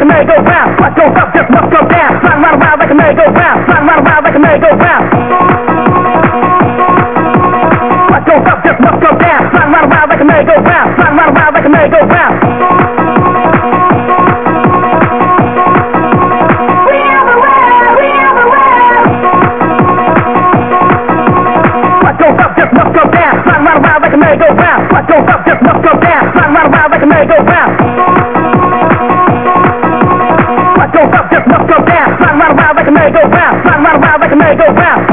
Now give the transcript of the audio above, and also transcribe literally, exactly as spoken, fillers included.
a merry-go-round. What goes up just must go down. Run, run around like a merry-go-round. Run, run around like a merry-go-round. What goes up just must go down. Run, run around like a merry-go-round. Run, run around like a merry-go-round. We are the world, we are the world. What goes up just must go down. Run, run around like a merry-go-round. What goes up just must go down. Run, run around like a merry-go-round. What goes up just must go down. Run, run around like a merry-go-round. Run, run around like a merry-go-round.